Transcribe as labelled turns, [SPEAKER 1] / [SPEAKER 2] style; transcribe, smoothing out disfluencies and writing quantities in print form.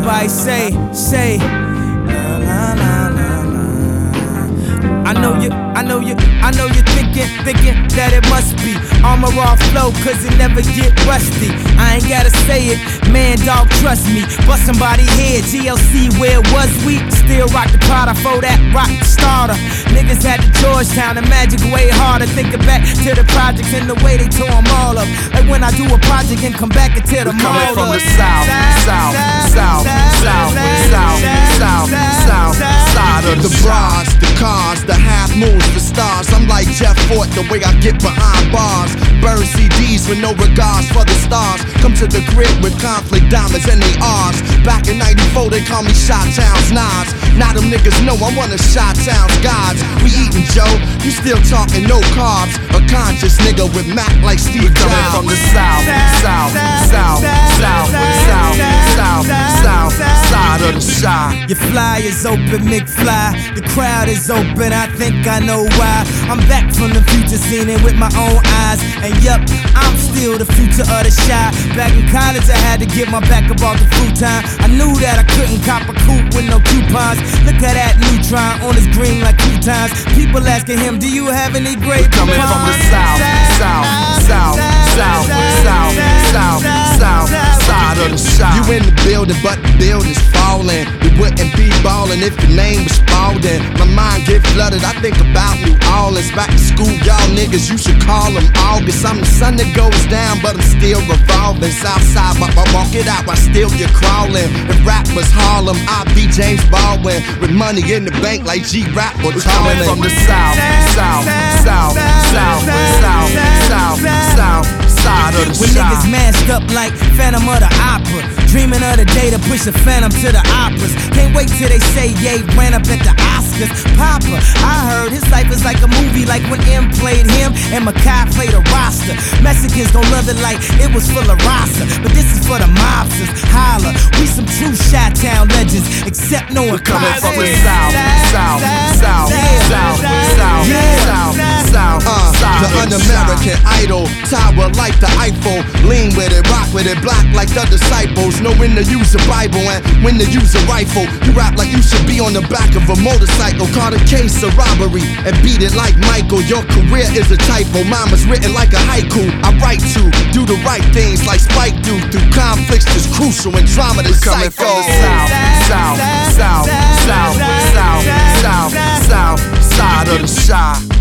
[SPEAKER 1] everybody say, la la la la la. I know you're thinking that it must be Armor All flow, cause it never get rusty. I ain't gotta say it, man, dog, trust me. Bust somebody head, TLC, where was we? Still rock the Prada for that rock starter. Niggas had the Georgetown, the magic way harder. Thinking back to the projects and the way they tore them all up. Like when I do a project and come back and tear them all up.
[SPEAKER 2] Coming from the south side of the bras, the cars, the half moons, the stars. I'm like Jeff Fort, the way I get behind bars. Burn CDs with no regards for the stars. Come to the crib with conflict diamonds and they R's. Back in '94 they call me Chi-Town's Nas. Now them niggas know I'm one of Chi-Town's gods. We eatin' Joe, you still talking no carbs. A conscious nigga with Mac like Steve Jobs. Coming from the south side of the shy.
[SPEAKER 1] Your fly is open, McFly. The crowd is open, I think I know why. I'm back from the future, seen it with my own eyes. And yup, I'm still the future of the shy. Back in college, I had to get my back about the futon. I knew that I couldn't cop a coupe with no coupons. Look at that neutron on his green like croutons. People asking him, do you have any great
[SPEAKER 2] coming from the south side of the shop. You in the building, but the building's falling. We wouldn't be ballin' if your name was Spalding. My mind get flooded, I think about New Orleans. Back to school, y'all niggas, you should call them August. I'm the sun that goes down, but I'm still revolving. Southside, but I walk it out while still you're crawling. If rap was Harlem, I'd be James Baldwin. With money in the bank like G-Rap or coming from the south side of the
[SPEAKER 1] when niggas masked up like Phantom of the Opera, dreaming of the day to push a Phantom to the operas. Can't wait till they say Ye ran up at the Oscars. Papa, I heard his life is like a movie, like when M played him and Makai played a roster. Mexicans gon' love it like it was full of rasa, but this is for the mobsters. Holla, we some true Chi-Town legends, except no one
[SPEAKER 2] coming from the south the un-American idol, tower like the Eiffel. Lean with it, rock with it, black like the disciples. Know when to use a Bible and when to use a rifle. You rap like you should be on the back of a motorcycle. Caught a case of robbery and beat it like Michael. Your career is a typo, mine was written like a haiku. I write to do the right things like Spike do. Through conflicts that's crucial and drama that's coming from the south side of the shy.